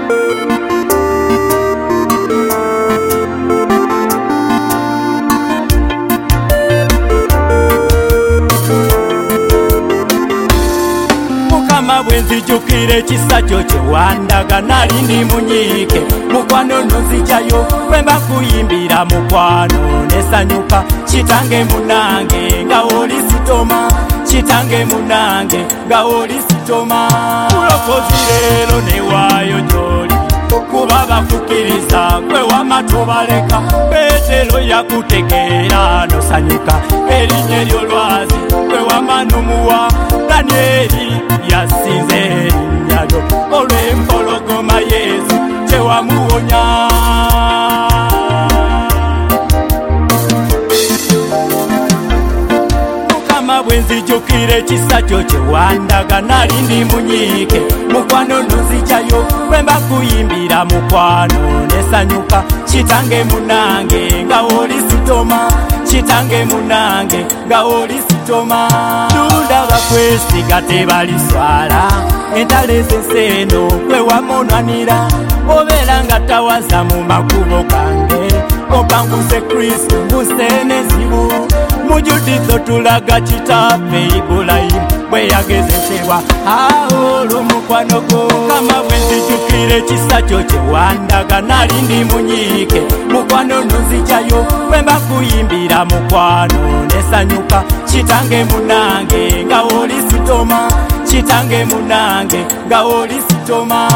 Bwenzijukire kisa kyo kyewandaga nali ndi munyiike mukwano nonzijayo bwemba kuyimbira mukwano nesanyuka kitange munange nga oli sitoma kitange munange nga oli sitoma mulokozi leero newaayo gyoli kuba bafukiriza gwe wamatobaleka Petero yakutegeera nosanyuka erinnya ery'olwazi gwe wamanumuwa Danieli yasinze erinnya lyo olw'empologoma Yesu kyewamuwonya Mukama bwenzijukire kisa kyo kyewandaga nali ndi munyiike mukwano nonzijayo bwemba kuyimbira mukwano nesanyuka kitange munange nga oli sitoma kitange munange nga oli sitoma ndaba kwesiga tebaliswala entale zenseno gwe wamonwanira obeera nga tawaza mu makubo gange opanguse Kristo mbuse n'ezibu mujjudizo tulaga kitaffe Ibulayimu bwe yagezesebwa olw'omukwano gwo Mukama bwenzijukire kisa kyo kyewandaga nali ndi munyiike mukwano nonzijayo bwemba kuyimbira mukwano nesanyuka kitange munange nga oli sitoma kitange munange nga oli sitoma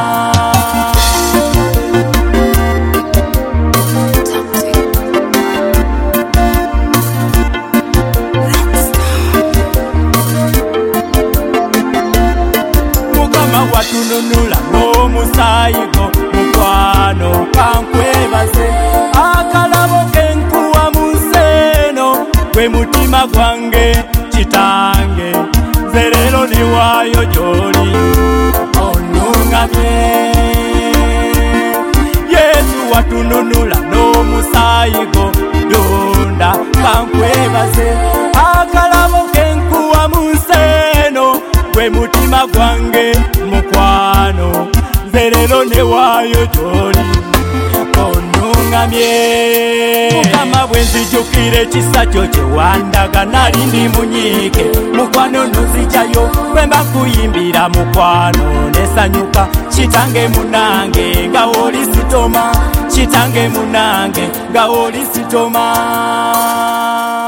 watununula n'omusaayigo mukwano kankwebaze akalabo kenkuwa mu nseeno gwe mutima gwange kitange nze leero newaayo gy'oli onungamye Yesu watununula n'omusaayigo donda kankwebaze akalabo kenkuwa mu nseeno gwe mutima gwange mukwano nze leero newaayo gy'oli onungamye Mukama bwenzijukire kisa kyo kyewandaga nali ndi munyiike mukwano nonzijayo bwemba kuyimbira mukwano nesanyuka kitange munange nga oli sitoma kitange munange nga oli sitoma